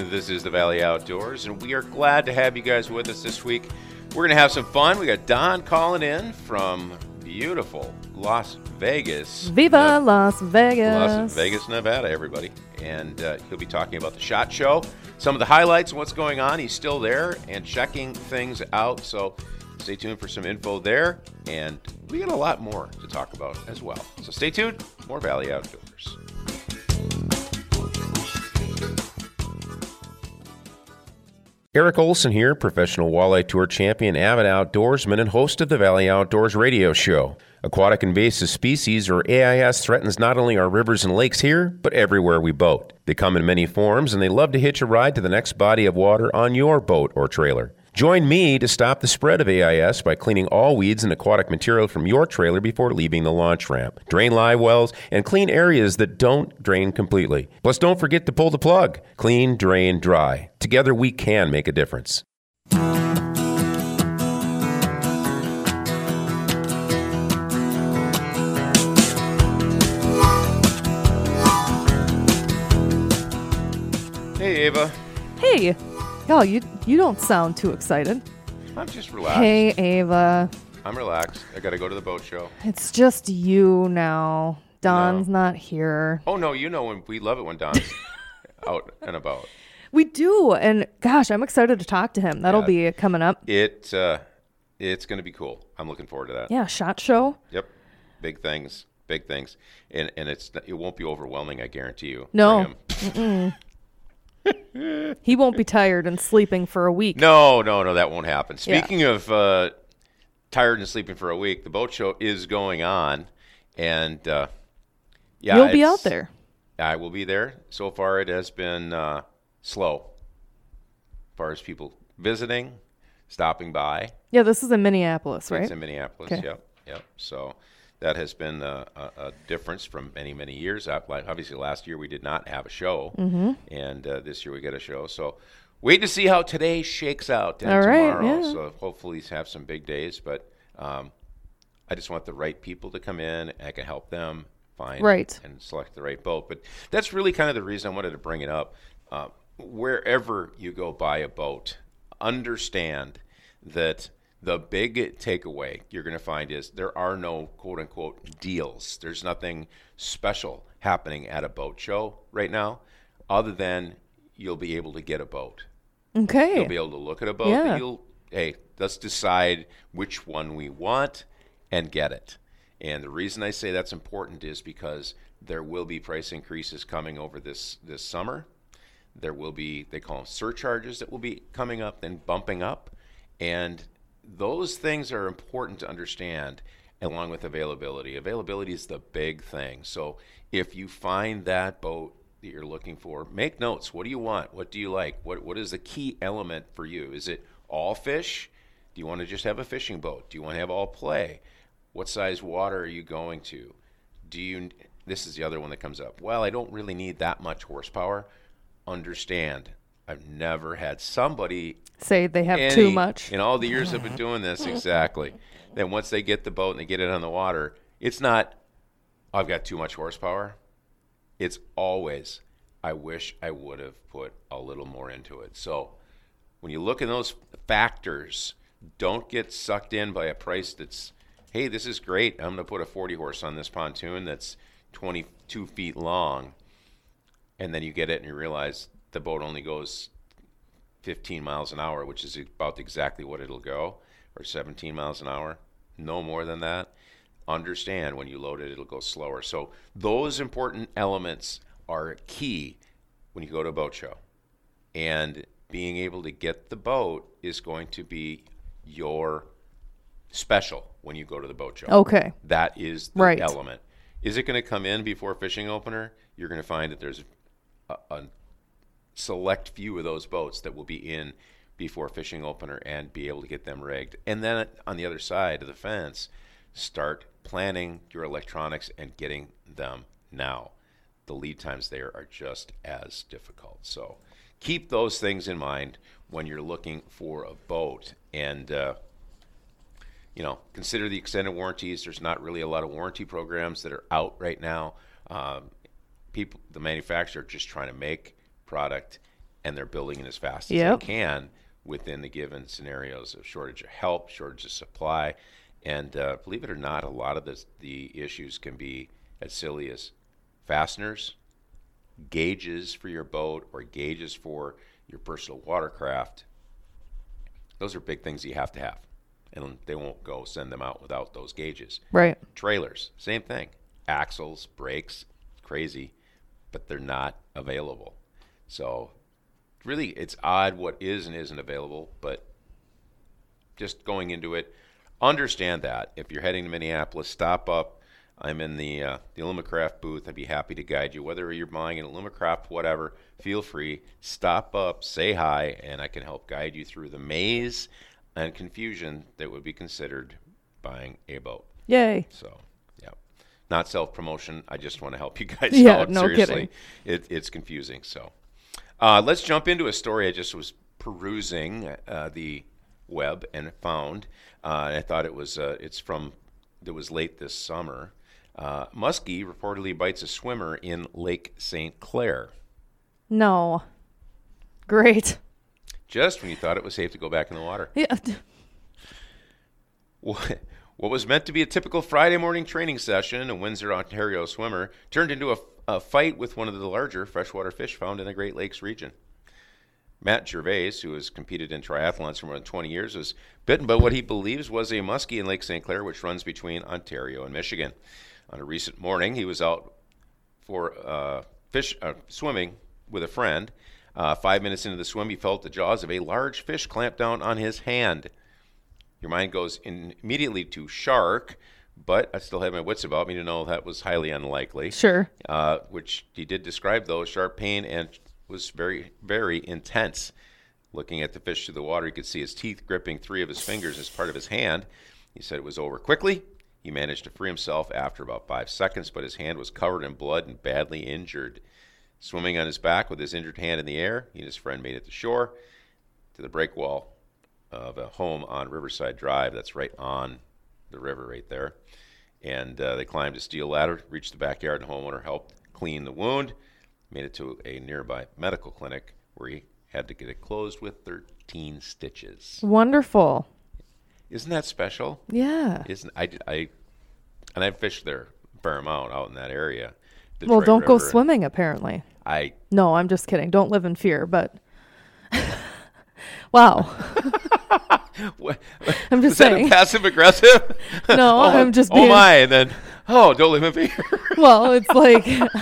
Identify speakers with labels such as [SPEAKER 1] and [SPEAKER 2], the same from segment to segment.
[SPEAKER 1] This is the Valley Outdoors, and we are glad to have you guys with us this week. We're going to have some fun. We got Don calling in from beautiful Las Vegas.
[SPEAKER 2] Viva Las Vegas.
[SPEAKER 1] Las Vegas, Nevada, everybody. And he'll be talking about the SHOT Show, some of the highlights and what's going on. He's still there and checking things out, so stay tuned for some info there. And we got a lot more to talk about as well. So stay tuned. More Valley Outdoors. Eric Olson here, professional walleye tour champion, avid outdoorsman, and host of the Valley Outdoors radio show. Aquatic invasive species, or AIS, threatens not only our rivers and lakes here, but everywhere we boat. They come in many forms, and they love to hitch a ride to the next body of water on your boat or trailer. Join me to stop the spread of AIS by cleaning all weeds and aquatic material from your trailer before leaving the launch ramp. Drain live wells and clean areas that don't drain completely. Plus, don't forget to pull the plug. Clean, drain, dry. Together, we can make a difference. Hey, Ava.
[SPEAKER 2] Hey. Oh, you don't sound too excited.
[SPEAKER 1] I'm just relaxed.
[SPEAKER 2] Hey, Ava.
[SPEAKER 1] I'm relaxed. I got to go to the boat show.
[SPEAKER 2] It's just you now. Don's not here.
[SPEAKER 1] Oh, no, when we love it when Don's out and about.
[SPEAKER 2] We do, and gosh, I'm excited to talk to him. That'll be coming up.
[SPEAKER 1] It's going to be cool. I'm looking forward to that.
[SPEAKER 2] Yeah, SHOT Show.
[SPEAKER 1] Yep, big things, and it won't be overwhelming. I guarantee you.
[SPEAKER 2] No. He won't be tired and sleeping for a week.
[SPEAKER 1] No, that won't happen. Speaking of tired and sleeping for a week, the boat show is going on, and
[SPEAKER 2] you'll be out there.
[SPEAKER 1] I will be there. So far, it has been slow as far as people visiting, stopping by.
[SPEAKER 2] Yeah, this is in Minneapolis, right?
[SPEAKER 1] It's in Minneapolis.
[SPEAKER 2] Okay.
[SPEAKER 1] Yep. So that has been a difference from many years. Obviously, last year we did not have a show, and this year we get a show. So wait to see how today shakes out tomorrow.
[SPEAKER 2] Yeah.
[SPEAKER 1] So hopefully have some big days. But I just want the right people to come in. I can help them find and select the right boat. But that's really kind of the reason I wanted to bring it up. Wherever you go buy a boat, understand that the big takeaway you're going to find is there are no quote-unquote deals. There's nothing special happening at a boat show right now other than you'll be able to get a boat.
[SPEAKER 2] Okay.
[SPEAKER 1] You'll be able to look at a boat. Yeah. Let's decide which one we want and get it. And the reason I say that's important is because there will be price increases coming over this summer. There will be, they call them surcharges that will be coming up and bumping up. And those things are important to understand along with availability. Availability is the big thing. So if you find that boat that you're looking for, make notes. What do you want? What do you like? What is the key element for you? Is it all fish? Do you want to just have a fishing boat? Do you want to have all play? What size water are you going to? This is the other one that comes up. Well, I don't really need that much horsepower. Understand, I've never had somebody
[SPEAKER 2] say they have too much.
[SPEAKER 1] In all the years I've been doing this, exactly. Then once they get the boat and they get it on the water, it's not, I've got too much horsepower. It's always, I wish I would have put a little more into it. So when you look at those factors, don't get sucked in by a price that's, hey, this is great. I'm going to put a 40 horse on this pontoon that's 22 feet long. And then you get it and you realize the boat only goes 15 miles an hour, which is about exactly what it'll go, or 17 miles an hour, no more than that. Understand when you load it, it'll go slower. So those important elements are key when you go to a boat show. And being able to get the boat is going to be your special when you go to the boat show.
[SPEAKER 2] Okay.
[SPEAKER 1] That is the element. Is it going to come in before fishing opener? You're going to find that there's a select few of those boats that will be in before fishing opener and be able to get them rigged. And then on the other side of the fence, start planning your electronics and getting them now. The lead times there are just as difficult. So keep those things in mind when you're looking for a boat. And, consider the extended warranties. There's not really a lot of warranty programs that are out right now. The manufacturer just trying to make product and they're building it as fast as
[SPEAKER 2] Yep.
[SPEAKER 1] they can within the given scenarios of shortage of help, shortage of supply. And believe it or not, a lot of the issues can be as silly as fasteners, gauges for your boat, or gauges for your personal watercraft. Those are big things you have to have. And they won't go send them out without those gauges.
[SPEAKER 2] Right.
[SPEAKER 1] Trailers, same thing. Axles, brakes, crazy, but they're not available. So really, it's odd what is and isn't available, but just going into it, understand that. If you're heading to Minneapolis, stop up. I'm in the Alumacraft booth. I'd be happy to guide you. Whether you're buying an Alumacraft, whatever, feel free. Stop up, say hi, and I can help guide you through the maze and confusion that would be considered buying a boat.
[SPEAKER 2] Yay.
[SPEAKER 1] So, yeah. Not self-promotion. I just want to help you guys
[SPEAKER 2] Yeah,
[SPEAKER 1] out.
[SPEAKER 2] no
[SPEAKER 1] Seriously.
[SPEAKER 2] kidding.
[SPEAKER 1] It's confusing. So, let's jump into a story I just was perusing the web and found. I thought it was it was late this summer. Muskie reportedly bites a swimmer in Lake St. Clair.
[SPEAKER 2] No. Great.
[SPEAKER 1] Just when you thought it was safe to go back in the water.
[SPEAKER 2] Yeah.
[SPEAKER 1] What was meant to be a typical Friday morning training session, a Windsor, Ontario swimmer, turned into a fight with one of the larger freshwater fish found in the Great Lakes region. Matt Gervais, who has competed in triathlons for more than 20 years, was bitten by what he believes was a muskie in Lake St. Clair, which runs between Ontario and Michigan. On a recent morning, he was out for swimming with a friend. 5 minutes into the swim, he felt the jaws of a large fish clamp down on his hand. Your mind goes immediately to shark, but I still have my wits about me to know that was highly unlikely.
[SPEAKER 2] Sure.
[SPEAKER 1] Which he did describe, though, sharp pain, and was very, very intense. Looking at the fish through the water, you could see his teeth gripping 3 of his fingers as part of his hand. He said it was over quickly. He managed to free himself after about 5 seconds, but his hand was covered in blood and badly injured. Swimming on his back with his injured hand in the air, he and his friend made it to shore, to the break wall of a home on Riverside Drive. That's right on the river right there. And they climbed a steel ladder, reached the backyard, and the homeowner helped clean the wound, made it to a nearby medical clinic where he had to get it closed with 13 stitches.
[SPEAKER 2] Wonderful.
[SPEAKER 1] Isn't that special?
[SPEAKER 2] Yeah.
[SPEAKER 1] Isn't and I've fished there a fair amount out in that area.
[SPEAKER 2] Well,
[SPEAKER 1] Detroit
[SPEAKER 2] don't go
[SPEAKER 1] River.
[SPEAKER 2] swimming, apparently. No, I'm just kidding. Don't live in fear, but... Wow.
[SPEAKER 1] What?
[SPEAKER 2] I'm just
[SPEAKER 1] Was that
[SPEAKER 2] saying.
[SPEAKER 1] a passive aggressive?
[SPEAKER 2] No, I'm just being...
[SPEAKER 1] Oh my, and then, don't live in fear.
[SPEAKER 2] Well, it's like...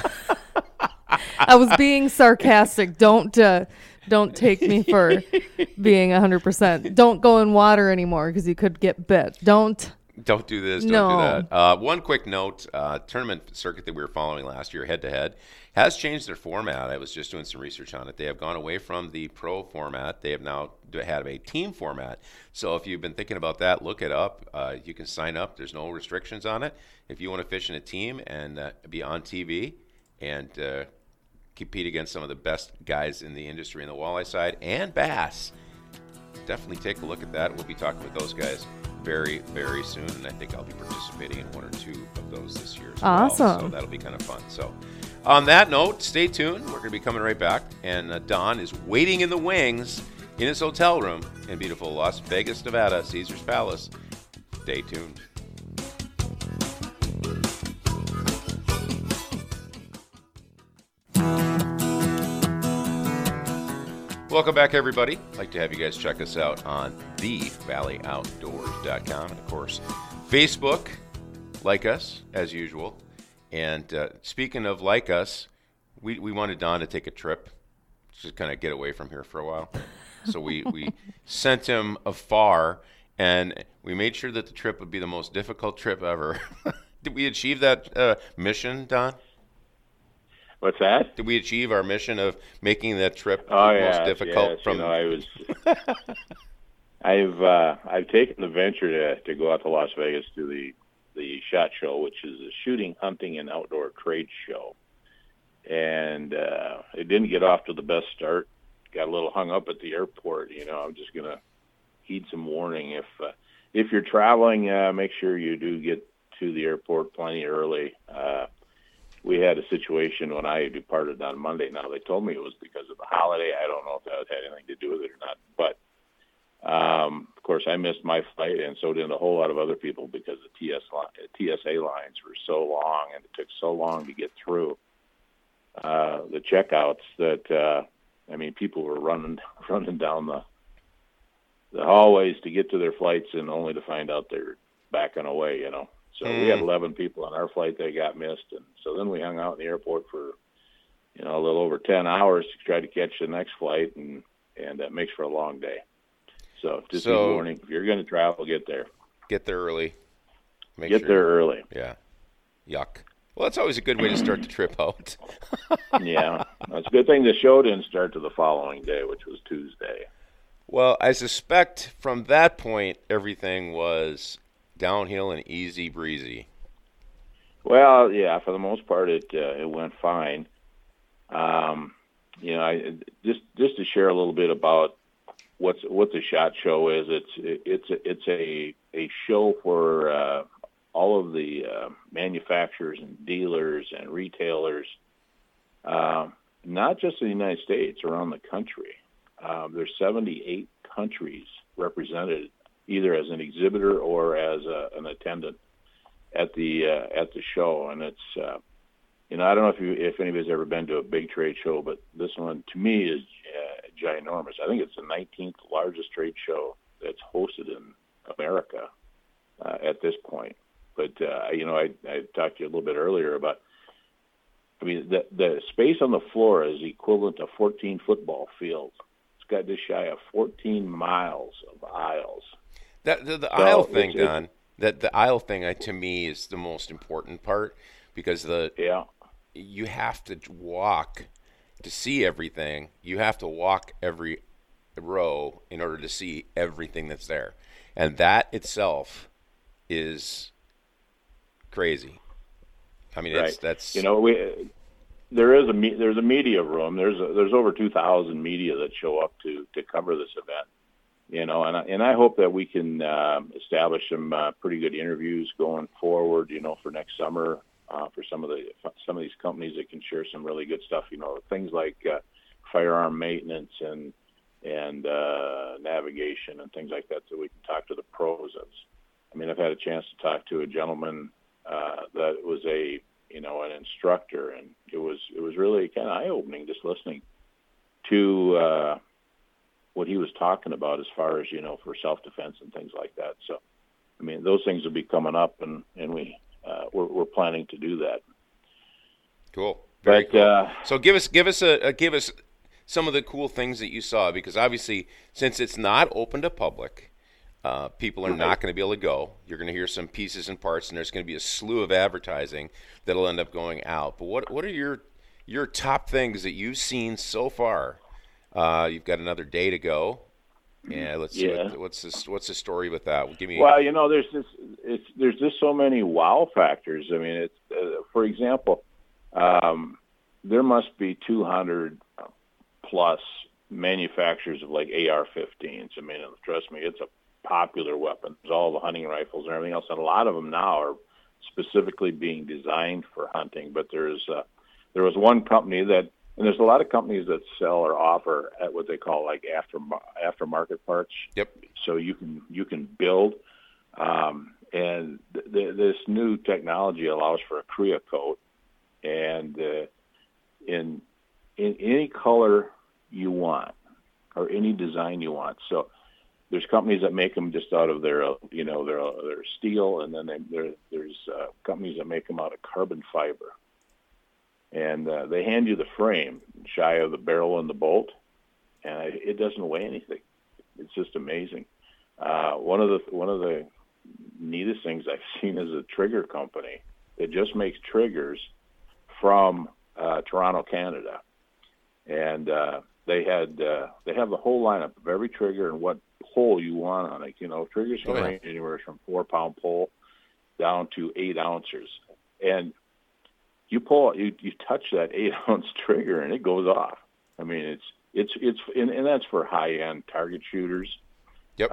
[SPEAKER 2] I was being sarcastic. Don't take me for being 100%. Don't go in water anymore because you could get bit. Don't
[SPEAKER 1] do this, don't do that. One quick note, tournament circuit that we were following last year, head-to-head, has changed their format. I was just doing some research on it. They have gone away from the pro format. They have now had a team format. So if you've been thinking about that, look it up. You can sign up. There's no restrictions on it. If you want to fish in a team and be on TV and compete against some of the best guys in the industry in the walleye side and bass, definitely take a look at that. We'll be talking with those guys very, very soon, and I think I'll be participating in 1 or 2 of those this year as well.
[SPEAKER 2] Awesome.
[SPEAKER 1] So that'll be kind of fun. So on that note, stay tuned. We're going to be coming right back, and Don is waiting in the wings in his hotel room in beautiful Las Vegas, Nevada, Caesar's Palace. Stay tuned. Welcome back, everybody. I'd like to have you guys check us out on thevalley.outdoors.com. And, of course, Facebook. Like us, as usual. And speaking of like us, we wanted Don to take a trip, just kind of get away from here for a while. So we sent him afar, and we made sure that the trip would be the most difficult trip ever. Did we achieve that mission, Don?
[SPEAKER 3] What's that?
[SPEAKER 1] Did we achieve our mission of making that trip most difficult?
[SPEAKER 3] Yes. From I've taken the venture to go out to Las Vegas to the SHOT Show, which is a shooting, hunting, and outdoor trade show, and it didn't get off to the best start. Got a little hung up at the airport. I'm just gonna heed some warning. If you're traveling, make sure you do get to the airport plenty early. We had a situation when I departed on Monday. Now, they told me it was because of the holiday. I don't know if that had anything to do with it or not. But, of course, I missed my flight, and so did a whole lot of other people because the TSA lines were so long, and it took so long to get through the checkouts that, people were running down the hallways to get to their flights, and only to find out they're backing away, So we had 11 people on our flight that got missed, and so then we hung out in the airport for, a little over 10 hours to try to catch the next flight, and that makes for a long day. So just a warning, if you're going to travel, get there.
[SPEAKER 1] Get there early.
[SPEAKER 3] Get there early.
[SPEAKER 1] Yeah. Yuck. Well, that's always a good way to start the trip out.
[SPEAKER 3] Yeah. It's a good thing the show didn't start to the following day, which was Tuesday.
[SPEAKER 1] Well, I suspect from that point, everything was downhill and easy breezy.
[SPEAKER 3] Well, yeah, for the most part, it went fine. Just to share a little bit about what the SHOT Show is. It's a show for all of the manufacturers and dealers and retailers, not just in the United States, around the country. There's 78 countries represented, either as an exhibitor or as an attendant at the show, and it's I don't know if anybody's ever been to a big trade show, but this one to me is ginormous. I think it's the 19th largest trade show that's hosted in America at this point. But I talked to you a little bit earlier about. The space on the floor is equivalent to 14 football fields. It's got just shy of 14 miles of aisles.
[SPEAKER 1] The aisle thing, Don. The aisle thing, to me, is the most important part because you have to walk to see everything. You have to walk every row in order to see everything that's there, and that itself is crazy.
[SPEAKER 3] Right.
[SPEAKER 1] That's
[SPEAKER 3] there's a media room. There's over 2,000 media that show up to cover this event. And I hope that we can establish some pretty good interviews going forward. For next summer for some of these companies that can share some really good stuff. Things like firearm maintenance and navigation and things like that, so we can talk to the pros. I've had a chance to talk to a gentleman that was an instructor, and it was really kind of eye-opening just listening to what he was talking about as far as for self-defense and things like that. So those things will be coming up, and we're planning to do that.
[SPEAKER 1] Cool. Very cool. So give us some of the cool things that you saw, because obviously since it's not open to public, people are not going to be able to go. You're going to hear some pieces and parts, and there's going to be a slew of advertising that'll end up going out. But what are your top things that you've seen so far? You've got another day to go. Yeah, let's see. What's the story with that? Give me.
[SPEAKER 3] Well, there's just so many wow factors. It's for example, there must be 200 plus manufacturers of like AR-15s. Trust me, it's a popular weapon. There's all the hunting rifles and everything else, and a lot of them now are specifically being designed for hunting. But there was one company that, and there's a lot of companies that sell or offer at what they call like aftermarket parts.
[SPEAKER 1] Yep. So
[SPEAKER 3] you can build, and this new technology allows for a Crea coat, and in any color you want or any design you want. So there's companies that make them just out of their steel, and then there's companies that make them out of carbon fiber. And they hand you the frame, shy of the barrel and the bolt, and it doesn't weigh anything. It's just amazing. One of the neatest things I've seen is a trigger company that just makes triggers from Toronto, Canada, and they have the whole lineup of every trigger and what pole you want on it. Triggers can range anywhere from 4-pound pole down to 8 ounces, and you touch that 8-ounce trigger and it goes off. It's and that's for high-end target shooters.
[SPEAKER 1] Yep.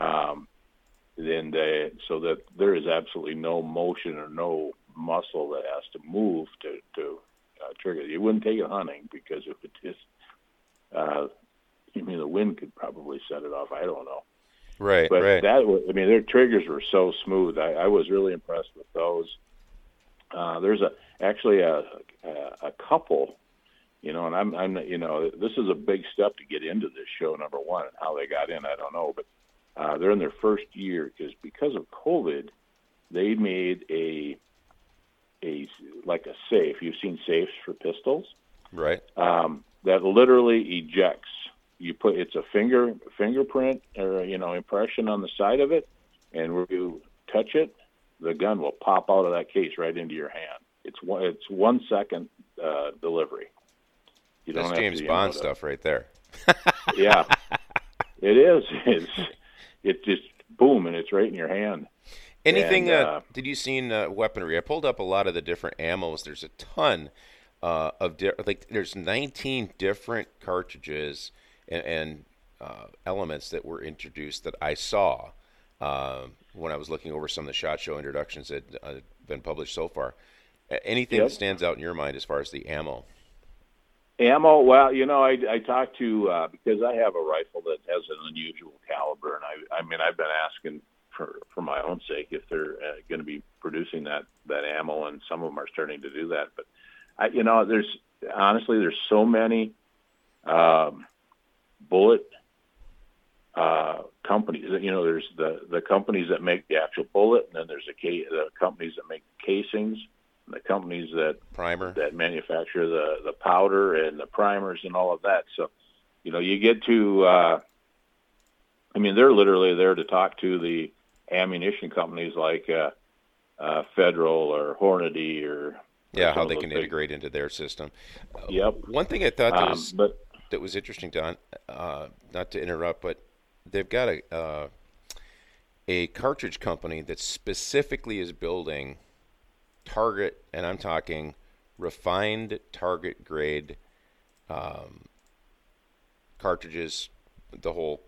[SPEAKER 3] So that there is absolutely no motion or no muscle that has to move to trigger. You wouldn't take it hunting because if it is, I mean, the wind could probably set it off. I don't know.
[SPEAKER 1] Right,
[SPEAKER 3] But
[SPEAKER 1] right.
[SPEAKER 3] their triggers were so smooth. I was really impressed with those. There's actually a couple, and I'm this is a big step to get into this show. Number one, and how they got in, I don't know, but they're in their first year because of COVID, they made a safe. You've seen safes for pistols,
[SPEAKER 1] Right.
[SPEAKER 3] that literally ejects. It's a fingerprint or impression on the side of it, and where you touch it, the gun will pop out of that case right into your hand. It's 1 second delivery. You don't
[SPEAKER 1] That's
[SPEAKER 3] have
[SPEAKER 1] James
[SPEAKER 3] to,
[SPEAKER 1] Bond stuff right there.
[SPEAKER 3] Yeah, it is. It's just boom, and it's right in your hand.
[SPEAKER 1] Anything?
[SPEAKER 3] And,
[SPEAKER 1] Did you seen weaponry? I pulled up a lot of the different ammos. There's a ton there's 19 different cartridges and elements that were introduced that I saw when I was looking over some of the SHOT Show introductions that have been published so far. Anything
[SPEAKER 3] Yep.
[SPEAKER 1] that stands out in your mind as far as the ammo?
[SPEAKER 3] Ammo, well, I talked to because I have a rifle that has an unusual caliber, and I've been asking for my own sake if they're going to be producing that ammo, and some of them are starting to do that. But there's so many bullet companies. There's the companies that make the actual bullet, and then there's the companies that make casings, and the companies that manufacture the powder and the primers and all of that. So, you get to, they're literally there to talk to the ammunition companies like Federal or Hornady or
[SPEAKER 1] how they can integrate into their system.
[SPEAKER 3] Yep.
[SPEAKER 1] One thing I thought that was interesting, Don, not to interrupt, but they've got a cartridge company that specifically is building target, and I'm talking refined target grade cartridges, the whole,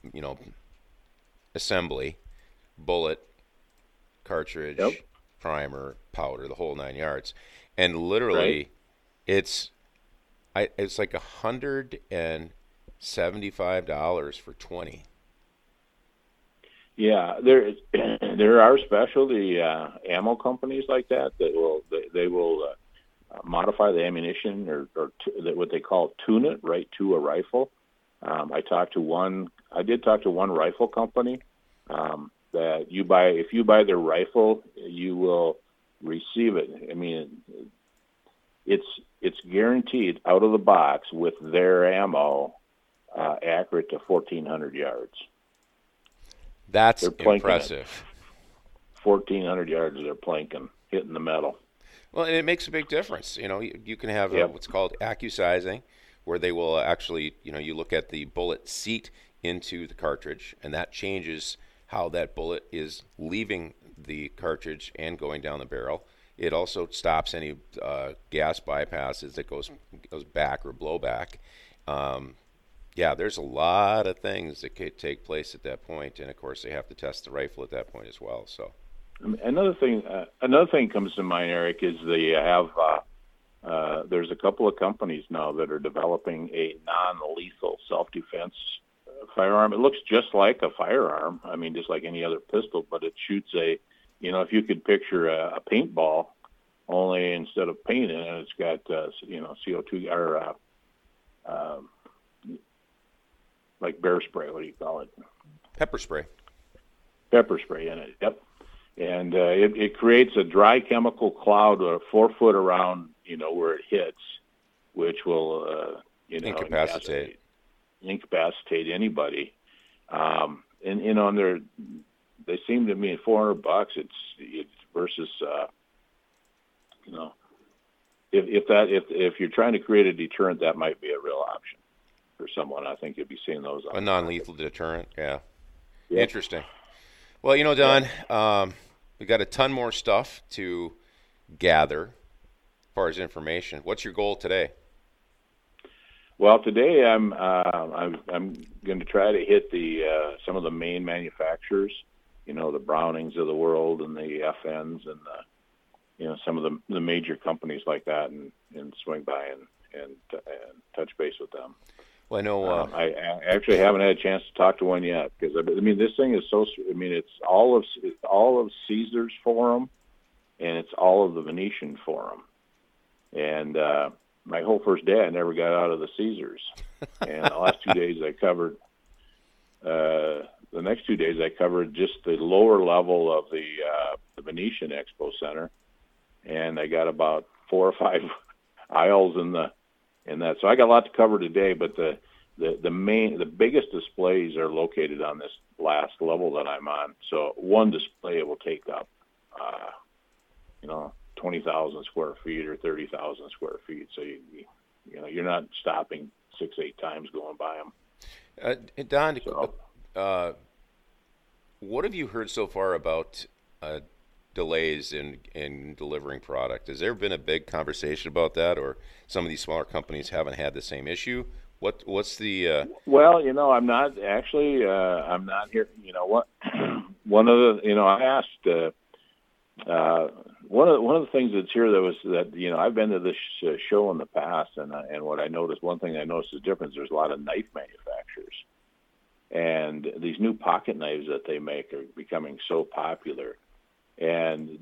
[SPEAKER 1] assembly, bullet, cartridge,
[SPEAKER 3] Yep.
[SPEAKER 1] primer, powder, the whole 9 yards. And literally, it's like $175 for 20.
[SPEAKER 3] Yeah, there are specialty ammo companies like that will modify the ammunition or what they call tune it right to a rifle. I did talk to one rifle company that if you buy their rifle, you will receive it. I mean, it's guaranteed out of the box with their ammo accurate to 1,400 yards.
[SPEAKER 1] That's impressive.
[SPEAKER 3] 1,400 yards, they're planking, hitting the metal.
[SPEAKER 1] Well, and it makes a big difference. You can have what's called accusizing, where they will actually, you look at the bullet seat into the cartridge, and that changes how that bullet is leaving the cartridge and going down the barrel. It also stops any gas bypasses that goes back or blowback. There's a lot of things that could take place at that point, and of course they have to test the rifle at that point as well. So
[SPEAKER 3] another thing comes to mind, Eric, is there's a couple of companies now that are developing a non-lethal self-defense firearm. It looks just like a firearm. I mean, just like any other pistol, but it shoots if you could picture a paintball, only instead of paint in it, it's got CO2 or like bear spray. What do you call it?
[SPEAKER 1] Pepper spray.
[SPEAKER 3] Pepper spray in it. Yep. And it creates a dry chemical cloud 4 foot around, where it hits, which will,
[SPEAKER 1] incapacitate
[SPEAKER 3] anybody. And they seem to me at $400. It's versus, if you're trying to create a deterrent, that might be a real option for someone. I think you'll be seeing those.
[SPEAKER 1] A non-lethal deterrent. Yeah.
[SPEAKER 3] Yep.
[SPEAKER 1] Interesting. Well, Don, we got a ton more stuff to gather as far as information. What's your goal today?
[SPEAKER 3] Well, today I'm going to try to hit some of the main manufacturers, the Brownings of the world and the FNs and some of the major companies like that, and swing by and touch base with them.
[SPEAKER 1] Well, I know.
[SPEAKER 3] I actually haven't had a chance to talk to one yet because I mean this thing is so. I mean it's all of Caesar's Forum, and it's all of the Venetian Forum, and my whole first day I never got out of the Caesars, and the last 2 days I covered. The next 2 days I covered just the lower level of the Venetian Expo Center, and I got about 4 or 5 aisles in that. So I got a lot to cover today, but the biggest displays are located on this last level that I'm on. So one display will take up, 20,000 square feet or 30,000 square feet. So you're not stopping 6-8 times going by them.
[SPEAKER 1] Don, what have you heard so far about delays in delivering product? Has there been a big conversation about that, or some of these smaller companies haven't had the same issue? What's the?
[SPEAKER 3] Well, I'm not actually. I'm not here. You know what? One of the. I asked. One of the things that's here that I've been to this show in the past, and what I noticed, one thing I noticed is difference. There's a lot of knife manufacturers, and these new pocket knives that they make are becoming so popular. And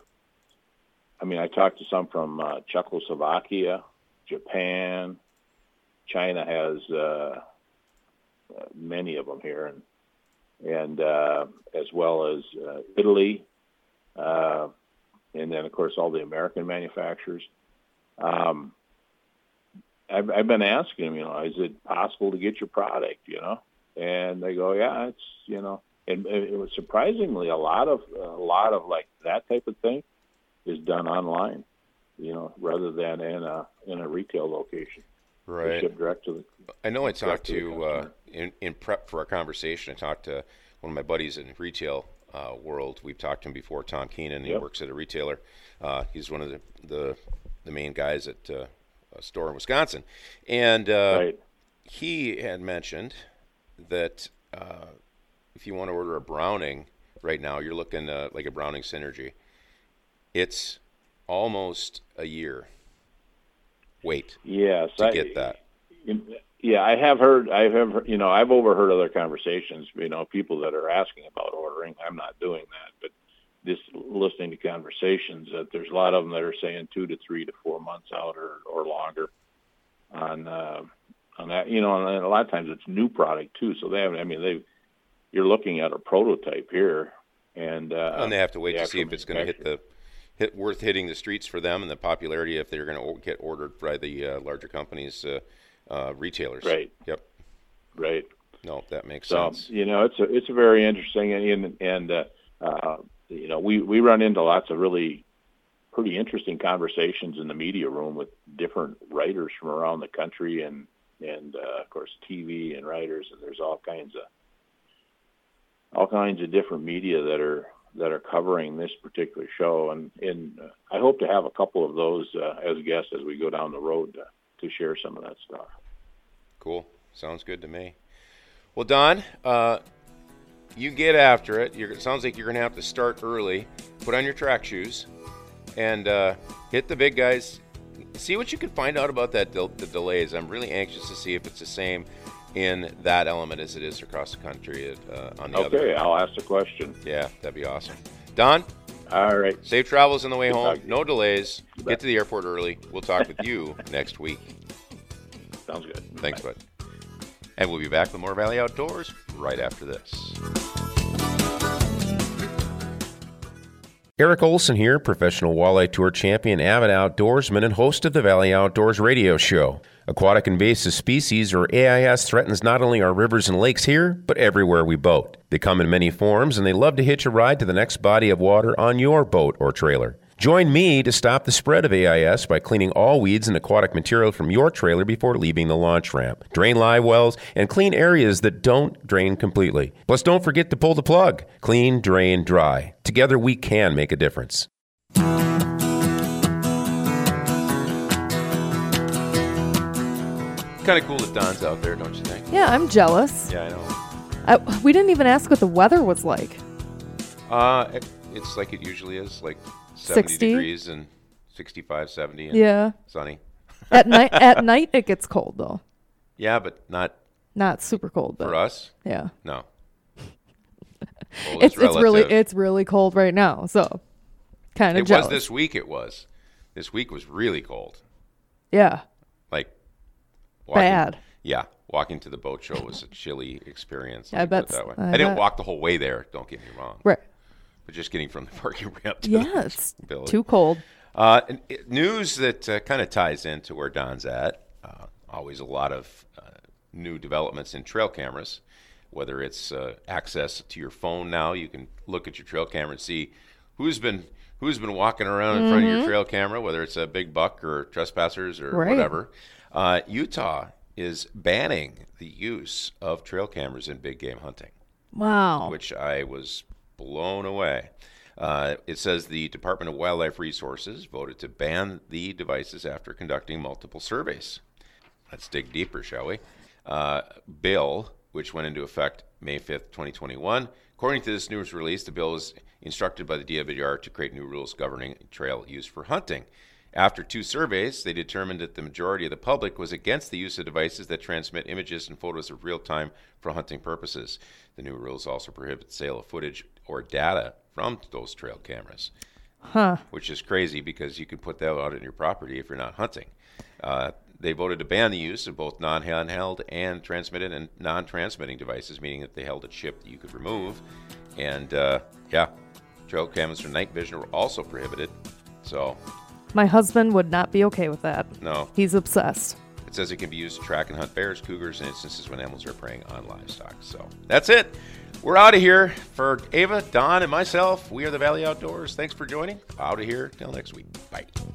[SPEAKER 3] I talked to some from Czechoslovakia, Japan, China has many of them here, and as well as Italy, and then of course all the American manufacturers. I've been asking them, is it possible to get your product? And they go, yeah, it's and it was surprisingly a lot of like that type of thing is done online, rather than in a retail location.
[SPEAKER 1] Right.
[SPEAKER 3] They ship direct to the.
[SPEAKER 1] I know. I talked to in prep for our conversation. I talked to one of my buddies in retail world. We've talked to him before. Tom Keenan. He works at a retailer. He's one of the main guys at a store in Wisconsin, and
[SPEAKER 3] right.
[SPEAKER 1] He had mentioned that if you want to order a Browning right now, you're looking like a Browning Synergy. It's almost a year wait.
[SPEAKER 3] Yes,
[SPEAKER 1] to get that.
[SPEAKER 3] Yeah, I have heard. I've overheard other conversations. People that are asking about ordering. I'm not doing that, but just listening to conversations, that there's a lot of them that are saying 2 to 3 to 4 months out or longer on that. And a lot of times it's new product too. So you're looking at a prototype here, and
[SPEAKER 1] they have to wait to see if it's going to worth hitting the streets for them, and the popularity if they're going to get ordered by the larger companies, retailers.
[SPEAKER 3] Right.
[SPEAKER 1] Yep.
[SPEAKER 3] Right.
[SPEAKER 1] No, that makes sense.
[SPEAKER 3] It's a very interesting, and we run into lots of really pretty interesting conversations in the media room with different writers from around the country, and of course TV and writers, and there's all kinds of different media that are covering this particular show, and I hope to have a couple of those as guests as we go down the road to share some of that stuff.
[SPEAKER 1] Cool. Sounds good to me. Well, Don, you get after it. It sounds like you're going to have to start early. Put on your track shoes and hit the big guys. See what you can find out about the delays. I'm really anxious to see if it's the same in that element as it is across the country on the other.
[SPEAKER 3] Okay, I'll ask the question.
[SPEAKER 1] Yeah, that'd be awesome. Don?
[SPEAKER 3] All right.
[SPEAKER 1] Safe travels on the way home. No delays. Get to the airport early. We'll talk with you next week.
[SPEAKER 3] Sounds good.
[SPEAKER 1] Thanks, bud. And we'll be back with more Valley Outdoors right after this. Eric Olson here, professional walleye tour champion, avid outdoorsman, and host of the Valley Outdoors radio show. Aquatic invasive species, or AIS, threatens not only our rivers and lakes here, but everywhere we boat. They come in many forms, and they love to hitch a ride to the next body of water on your boat or trailer. Join me to stop the spread of AIS by cleaning all weeds and aquatic material from your trailer before leaving the launch ramp. Drain live wells and clean areas that don't drain completely. Plus, don't forget to pull the plug. Clean, drain, dry. Together we can make a difference. Kind of cool that Don's out there, don't you think?
[SPEAKER 2] Yeah, I'm jealous.
[SPEAKER 1] Yeah, I know.
[SPEAKER 2] We didn't even ask what the weather was like.
[SPEAKER 1] It's like it usually is, like 70
[SPEAKER 2] 60?
[SPEAKER 1] degrees and 65, 70 and
[SPEAKER 2] Yeah.
[SPEAKER 1] sunny.
[SPEAKER 2] At night it gets cold though.
[SPEAKER 1] Yeah, but not
[SPEAKER 2] Not super cold, but
[SPEAKER 1] for us.
[SPEAKER 2] yeah.
[SPEAKER 1] No. Cold is
[SPEAKER 2] It's really cold right now. So kind of
[SPEAKER 1] It
[SPEAKER 2] jealous.
[SPEAKER 1] was this week. This week was really cold.
[SPEAKER 2] Yeah.
[SPEAKER 1] Like
[SPEAKER 2] Bad.
[SPEAKER 1] Yeah, walking to the boat show was a chilly experience.
[SPEAKER 2] I bet.
[SPEAKER 1] That way.
[SPEAKER 2] I
[SPEAKER 1] I didn't
[SPEAKER 2] bet.
[SPEAKER 1] walk the whole way there. Don't get me wrong.
[SPEAKER 2] Right.
[SPEAKER 1] But just getting from the parking ramp to
[SPEAKER 2] Yeah,
[SPEAKER 1] the
[SPEAKER 2] it's
[SPEAKER 1] building.
[SPEAKER 2] too cold.
[SPEAKER 1] News that kind of ties into where Don's at. Always a lot of new developments in trail cameras. Whether it's access to your phone now, you can look at your trail camera and see who's been walking around in front of your trail camera, whether it's a big buck or trespassers or
[SPEAKER 2] Right.
[SPEAKER 1] whatever. Utah is banning the use of trail cameras in big game hunting,
[SPEAKER 2] Wow.
[SPEAKER 1] which I was blown away. It says the Department of Wildlife Resources voted to ban the devices after conducting multiple surveys. Let's dig deeper, shall we? Bill, which went into effect May 5th, 2021. According to this news release, the bill was instructed by the DWR to create new rules governing trail use for hunting. After 2 surveys, they determined that the majority of the public was against the use of devices that transmit images and photos of real time for hunting purposes. The new rules also prohibit the sale of footage or data from those trail cameras, which is crazy because you can put that out on your property if you're not hunting. They voted to ban the use of both non-handheld and transmitted and non-transmitting devices, meaning that they held a chip that you could remove. And trail cameras for night vision were also prohibited. So
[SPEAKER 2] My husband would not be okay with that.
[SPEAKER 1] no,
[SPEAKER 2] He's obsessed.
[SPEAKER 1] it says it can be used to track and hunt bears, cougars, and instances when animals are preying on livestock. So that's it. We're out of here. For Ava, Don, and myself, we are the Valley Outdoors. Thanks for joining. Out of here. Till next week. Bye.